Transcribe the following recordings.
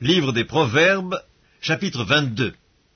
Livre des Proverbes, chapitre 22.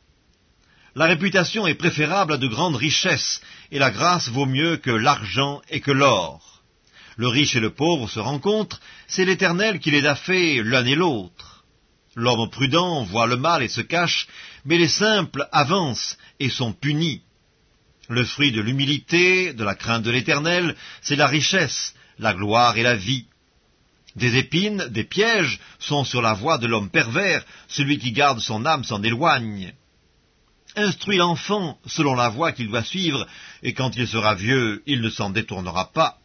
La réputation est préférable à de grandes richesses, et la grâce vaut mieux que l'argent et que l'or. Le riche et le pauvre se rencontrent, c'est l'Éternel qui les a faits l'un et l'autre. L'homme prudent voit le mal et se cache, mais les simples avancent et sont punis. Le fruit de l'humilité, de la crainte de l'Éternel, c'est la richesse, la gloire et la vie. Des épines, des pièges sont sur la voie de l'homme pervers, celui qui garde son âme s'en éloigne. Instruis l'enfant selon la voie qu'il doit suivre, et quand il sera vieux, il ne s'en détournera pas.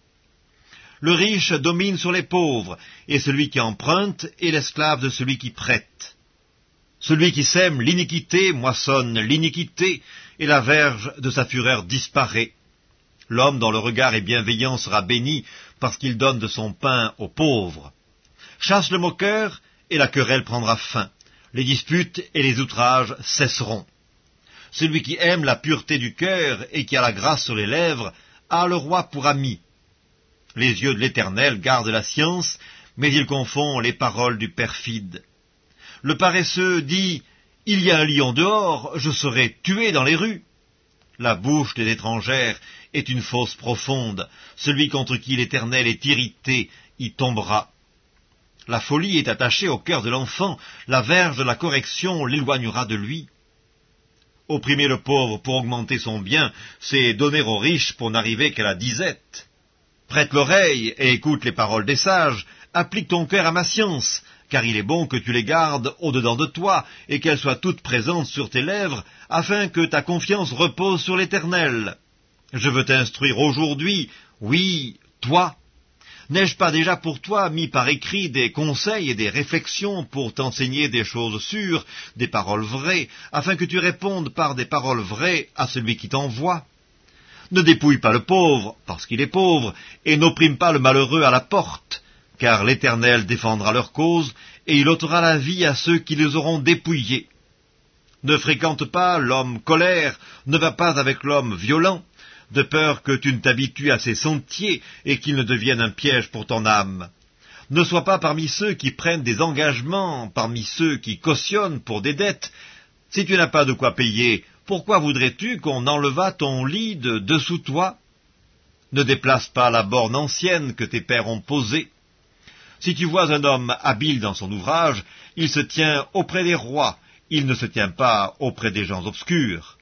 Le riche domine sur les pauvres, et celui qui emprunte est l'esclave de celui qui prête. Celui qui sème l'iniquité moissonne l'iniquité, et la verge de sa fureur disparaît. L'homme dont le regard est bienveillant sera béni, parce qu'il donne de son pain aux pauvres. Chasse le moqueur, et la querelle prendra fin. Les disputes et les outrages cesseront. Celui qui aime la pureté du cœur et qui a la grâce sur les lèvres a le roi pour ami. Les yeux de l'Éternel gardent la science, mais il confond les paroles du perfide. Le paresseux dit « Il y a un lion dehors, je serai tué dans les rues ». La bouche des étrangères est une fosse profonde. Celui contre qui l'Éternel est irrité y tombera. La folie est attachée au cœur de l'enfant, la verge de la correction l'éloignera de lui. Opprimer le pauvre pour augmenter son bien, c'est donner aux riches pour n'arriver qu'à la disette. Prête l'oreille et écoute les paroles des sages, applique ton cœur à ma science, car il est bon que tu les gardes au-dedans de toi, et qu'elles soient toutes présentes sur tes lèvres, afin que ta confiance repose sur l'Éternel. Je veux t'instruire aujourd'hui, oui, toi. N'ai-je pas déjà pour toi mis par écrit des conseils et des réflexions pour t'enseigner des choses sûres, des paroles vraies, afin que tu répondes par des paroles vraies à celui qui t'envoie? Ne dépouille pas le pauvre, parce qu'il est pauvre, et n'opprime pas le malheureux à la porte, car l'Éternel défendra leur cause, et il ôtera la vie à ceux qui les auront dépouillés. Ne fréquente pas l'homme colère, ne va pas avec l'homme violent, de peur que tu ne t'habitues à ses sentiers et qu'il ne devienne un piège pour ton âme. Ne sois pas parmi ceux qui prennent des engagements, parmi ceux qui cautionnent pour des dettes. Si tu n'as pas de quoi payer, pourquoi voudrais-tu qu'on enlevât ton lit de dessous toi? Ne déplace pas la borne ancienne que tes pères ont posée. Si tu vois un homme habile dans son ouvrage, il se tient auprès des rois, il ne se tient pas auprès des gens obscurs.